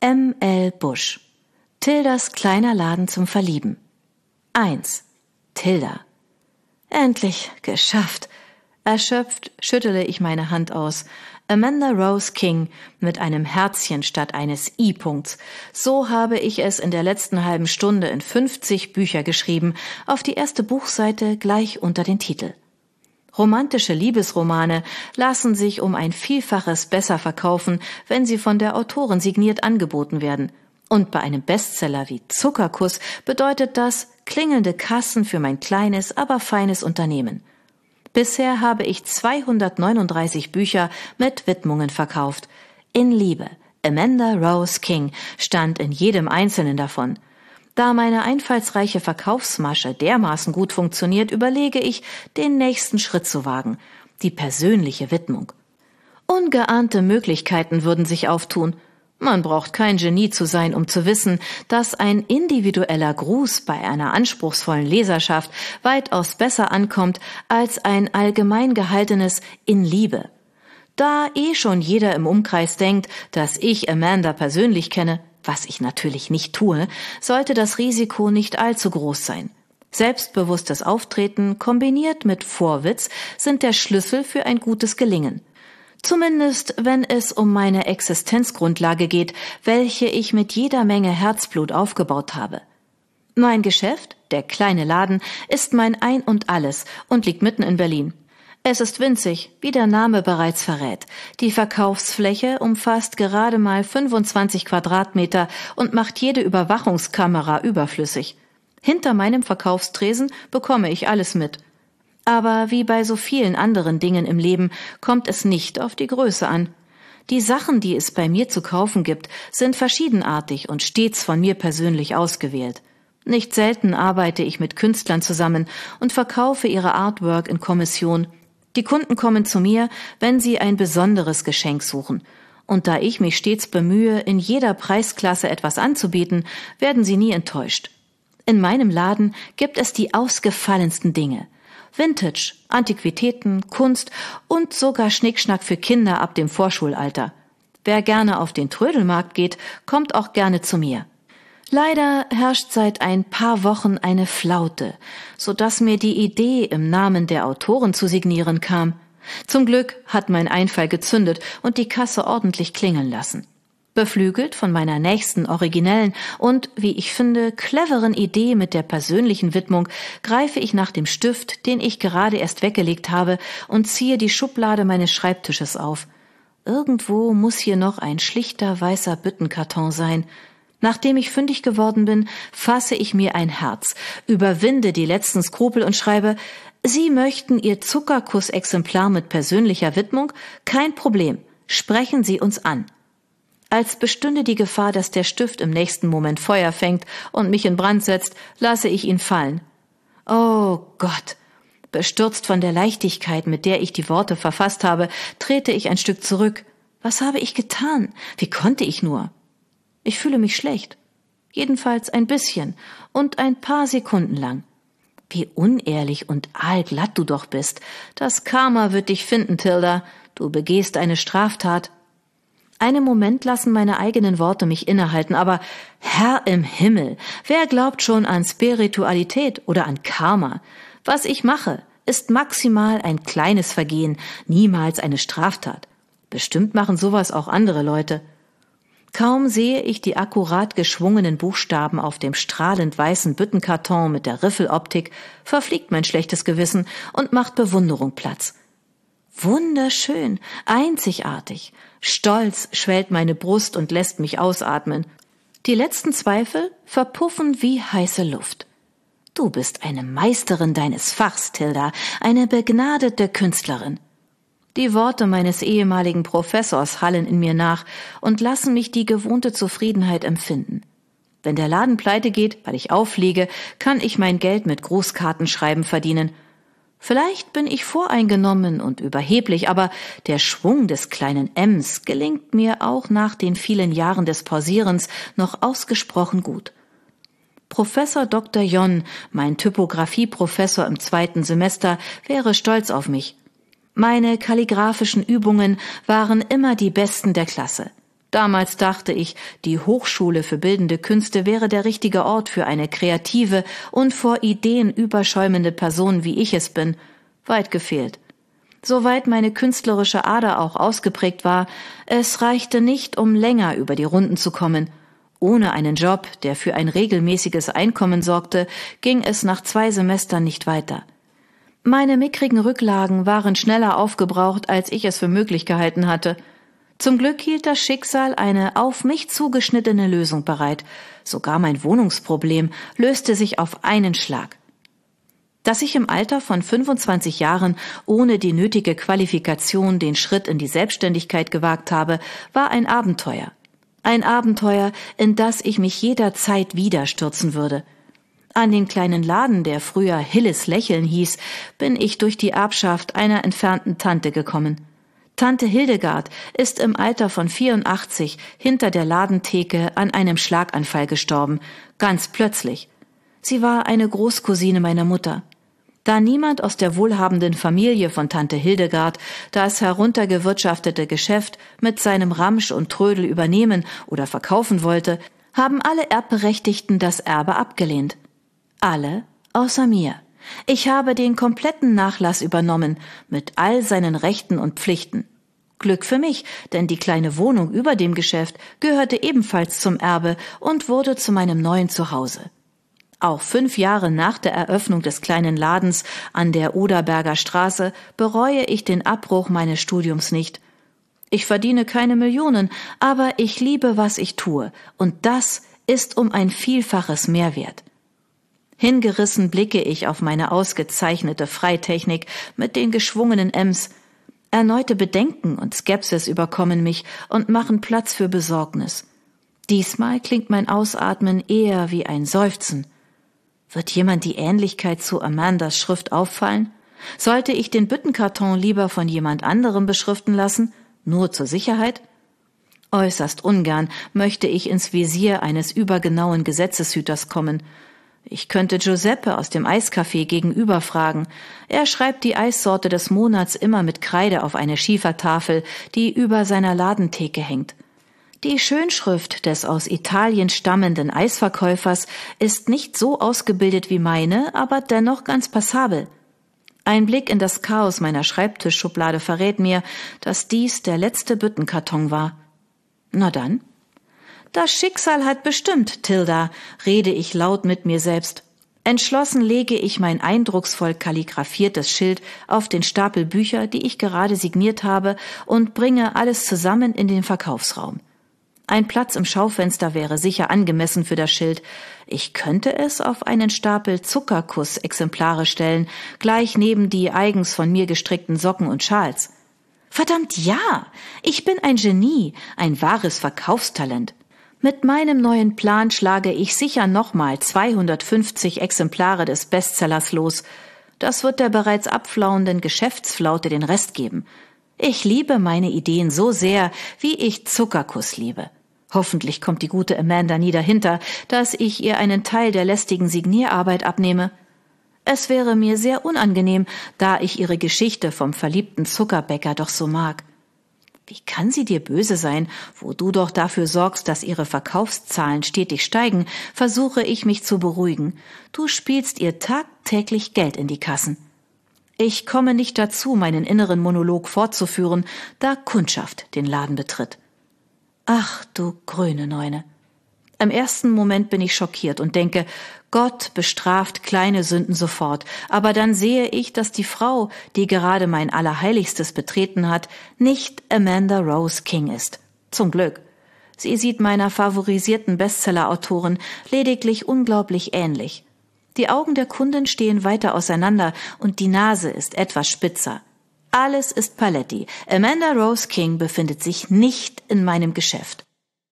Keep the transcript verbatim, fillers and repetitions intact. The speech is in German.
M L Busch. Tildas kleiner Laden zum Verlieben. eins. Tilda. Endlich geschafft. Erschöpft schüttele ich meine Hand aus. Amanda Rose King mit einem Herzchen statt eines I-Punkts. So habe ich es in der letzten halben Stunde in fünfzig Bücher geschrieben, auf die erste Buchseite gleich unter den Titel. Romantische Liebesromane lassen sich um ein Vielfaches besser verkaufen, wenn sie von der Autorin signiert angeboten werden. Und bei einem Bestseller wie Zuckerkuss bedeutet das klingelnde Kassen für mein kleines, aber feines Unternehmen. Bisher habe ich zweihundertneununddreißig Bücher mit Widmungen verkauft. In Liebe, Amanda Rose King stand in jedem einzelnen davon. Da meine einfallsreiche Verkaufsmasche dermaßen gut funktioniert, überlege ich, den nächsten Schritt zu wagen, die persönliche Widmung. Ungeahnte Möglichkeiten würden sich auftun. Man braucht kein Genie zu sein, um zu wissen, dass ein individueller Gruß bei einer anspruchsvollen Leserschaft weitaus besser ankommt als ein allgemein gehaltenes In Liebe. Da eh schon jeder im Umkreis denkt, dass ich Amanda persönlich kenne, was ich natürlich nicht tue, sollte das Risiko nicht allzu groß sein. Selbstbewusstes Auftreten kombiniert mit Vorwitz sind der Schlüssel für ein gutes Gelingen. Zumindest, wenn es um meine Existenzgrundlage geht, welche ich mit jeder Menge Herzblut aufgebaut habe. Mein Geschäft, der kleine Laden, ist mein Ein und Alles und liegt mitten in Berlin. Es ist winzig, wie der Name bereits verrät. Die Verkaufsfläche umfasst gerade mal fünfundzwanzig Quadratmeter und macht jede Überwachungskamera überflüssig. Hinter meinem Verkaufstresen bekomme ich alles mit. Aber wie bei so vielen anderen Dingen im Leben kommt es nicht auf die Größe an. Die Sachen, die es bei mir zu kaufen gibt, sind verschiedenartig und stets von mir persönlich ausgewählt. Nicht selten arbeite ich mit Künstlern zusammen und verkaufe ihre Artwork in Kommission. Die Kunden kommen zu mir, wenn sie ein besonderes Geschenk suchen. Und da ich mich stets bemühe, in jeder Preisklasse etwas anzubieten, werden sie nie enttäuscht. In meinem Laden gibt es die ausgefallensten Dinge. Vintage, Antiquitäten, Kunst und sogar Schnickschnack für Kinder ab dem Vorschulalter. Wer gerne auf den Trödelmarkt geht, kommt auch gerne zu mir. Leider herrscht seit ein paar Wochen eine Flaute, so dass mir die Idee, im Namen der Autorin zu signieren, kam. Zum Glück hat mein Einfall gezündet und die Kasse ordentlich klingeln lassen. Beflügelt von meiner nächsten originellen und, wie ich finde, cleveren Idee mit der persönlichen Widmung, greife ich nach dem Stift, den ich gerade erst weggelegt habe, und ziehe die Schublade meines Schreibtisches auf. Irgendwo muss hier noch ein schlichter weißer Büttenkarton sein. Nachdem ich fündig geworden bin, fasse ich mir ein Herz, überwinde die letzten Skrupel und schreibe: Sie möchten Ihr Zuckerkuss-Exemplar mit persönlicher Widmung? Kein Problem. Sprechen Sie uns an. Als bestünde die Gefahr, dass der Stift im nächsten Moment Feuer fängt und mich in Brand setzt, lasse ich ihn fallen. Oh Gott! Bestürzt von der Leichtigkeit, mit der ich die Worte verfasst habe, trete ich ein Stück zurück. Was habe ich getan? Wie konnte ich nur? Ich fühle mich schlecht. Jedenfalls ein bisschen und ein paar Sekunden lang. Wie unehrlich und aalglatt du doch bist. Das Karma wird dich finden, Tilda. Du begehst eine Straftat. Einen Moment lassen meine eigenen Worte mich innehalten, aber Herr im Himmel, wer glaubt schon an Spiritualität oder an Karma? Was ich mache, ist maximal ein kleines Vergehen, niemals eine Straftat. Bestimmt machen sowas auch andere Leute. Kaum sehe ich die akkurat geschwungenen Buchstaben auf dem strahlend weißen Büttenkarton mit der Riffeloptik, verfliegt mein schlechtes Gewissen und macht Bewunderung Platz. Wunderschön, einzigartig. Stolz schwellt meine Brust und lässt mich ausatmen. Die letzten Zweifel verpuffen wie heiße Luft. Du bist eine Meisterin deines Fachs, Tilda, eine begnadete Künstlerin. Die Worte meines ehemaligen Professors hallen in mir nach und lassen mich die gewohnte Zufriedenheit empfinden. Wenn der Laden pleite geht, weil ich auffliege, kann ich mein Geld mit Grußkartenschreiben verdienen. Vielleicht bin ich voreingenommen und überheblich, aber der Schwung des kleinen Ems gelingt mir auch nach den vielen Jahren des Pausierens noch ausgesprochen gut. Professor Doktor Jon, mein Typografieprofessor im zweiten Semester, wäre stolz auf mich. Meine kalligraphischen Übungen waren immer die besten der Klasse. Damals dachte ich, die Hochschule für bildende Künste wäre der richtige Ort für eine kreative und vor Ideen überschäumende Person, wie ich es bin. Weit gefehlt. Soweit meine künstlerische Ader auch ausgeprägt war, es reichte nicht, um länger über die Runden zu kommen. Ohne einen Job, der für ein regelmäßiges Einkommen sorgte, ging es nach zwei Semestern nicht weiter. Meine mickrigen Rücklagen waren schneller aufgebraucht, als ich es für möglich gehalten hatte. Zum Glück hielt das Schicksal eine auf mich zugeschnittene Lösung bereit. Sogar mein Wohnungsproblem löste sich auf einen Schlag. Dass ich im Alter von fünfundzwanzig Jahren ohne die nötige Qualifikation den Schritt in die Selbstständigkeit gewagt habe, war ein Abenteuer. Ein Abenteuer, in das ich mich jederzeit wieder stürzen würde. An den kleinen Laden, der früher Hilles Lächeln hieß, bin ich durch die Erbschaft einer entfernten Tante gekommen. Tante Hildegard ist im Alter von vierundachtzig hinter der Ladentheke an einem Schlaganfall gestorben, ganz plötzlich. Sie war eine Großcousine meiner Mutter. Da niemand aus der wohlhabenden Familie von Tante Hildegard das heruntergewirtschaftete Geschäft mit seinem Ramsch und Trödel übernehmen oder verkaufen wollte, haben alle Erbberechtigten das Erbe abgelehnt. Alle außer mir. Ich habe den kompletten Nachlass übernommen, mit all seinen Rechten und Pflichten. Glück für mich, denn die kleine Wohnung über dem Geschäft gehörte ebenfalls zum Erbe und wurde zu meinem neuen Zuhause. Auch fünf Jahre nach der Eröffnung des kleinen Ladens an der Oderberger Straße bereue ich den Abbruch meines Studiums nicht. Ich verdiene keine Millionen, aber ich liebe, was ich tue, und das ist um ein Vielfaches mehr wert. Hingerissen blicke ich auf meine ausgezeichnete Freitechnik mit den geschwungenen Ems. Erneute Bedenken und Skepsis überkommen mich und machen Platz für Besorgnis. Diesmal klingt mein Ausatmen eher wie ein Seufzen. Wird jemand die Ähnlichkeit zu Amandas Schrift auffallen? Sollte ich den Büttenkarton lieber von jemand anderem beschriften lassen, nur zur Sicherheit? Äußerst ungern möchte ich ins Visier eines übergenauen Gesetzeshüters kommen. Ich könnte Giuseppe aus dem Eiscafé gegenüber fragen. Er schreibt die Eissorte des Monats immer mit Kreide auf eine Schiefertafel, die über seiner Ladentheke hängt. Die Schönschrift des aus Italien stammenden Eisverkäufers ist nicht so ausgebildet wie meine, aber dennoch ganz passabel. Ein Blick in das Chaos meiner Schreibtischschublade verrät mir, dass dies der letzte Büttenkarton war. Na dann. Das Schicksal hat bestimmt, Tilda, rede ich laut mit mir selbst. Entschlossen lege ich mein eindrucksvoll kalligraphiertes Schild auf den Stapel Bücher, die ich gerade signiert habe, und bringe alles zusammen in den Verkaufsraum. Ein Platz im Schaufenster wäre sicher angemessen für das Schild. Ich könnte es auf einen Stapel Zuckerkuss-Exemplare stellen, gleich neben die eigens von mir gestrickten Socken und Schals. Verdammt ja! Ich bin ein Genie, ein wahres Verkaufstalent. Mit meinem neuen Plan schlage ich sicher nochmal zweihundertfünfzig Exemplare des Bestsellers los. Das wird der bereits abflauenden Geschäftsflaute den Rest geben. Ich liebe meine Ideen so sehr, wie ich Zuckerkuss liebe. Hoffentlich kommt die gute Amanda nie dahinter, dass ich ihr einen Teil der lästigen Signierarbeit abnehme. Es wäre mir sehr unangenehm, da ich ihre Geschichte vom verliebten Zuckerbäcker doch so mag. Wie kann sie dir böse sein, wo du doch dafür sorgst, dass ihre Verkaufszahlen stetig steigen, versuche ich mich zu beruhigen. Du spielst ihr tagtäglich Geld in die Kassen. Ich komme nicht dazu, meinen inneren Monolog fortzuführen, da Kundschaft den Laden betritt. Ach, du grüne Neune. Im ersten Moment bin ich schockiert und denke, Gott bestraft kleine Sünden sofort, aber dann sehe ich, dass die Frau, die gerade mein Allerheiligstes betreten hat, nicht Amanda Rose King ist. Zum Glück. Sie sieht meiner favorisierten Bestseller-Autorin lediglich unglaublich ähnlich. Die Augen der Kundin stehen weiter auseinander und die Nase ist etwas spitzer. Alles ist Paletti. Amanda Rose King befindet sich nicht in meinem Geschäft.